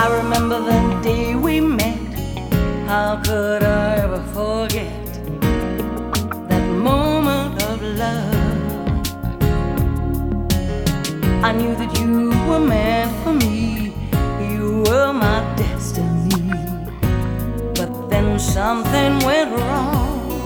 I remember the day we met. How could I ever forget that moment of love? I knew that you were meant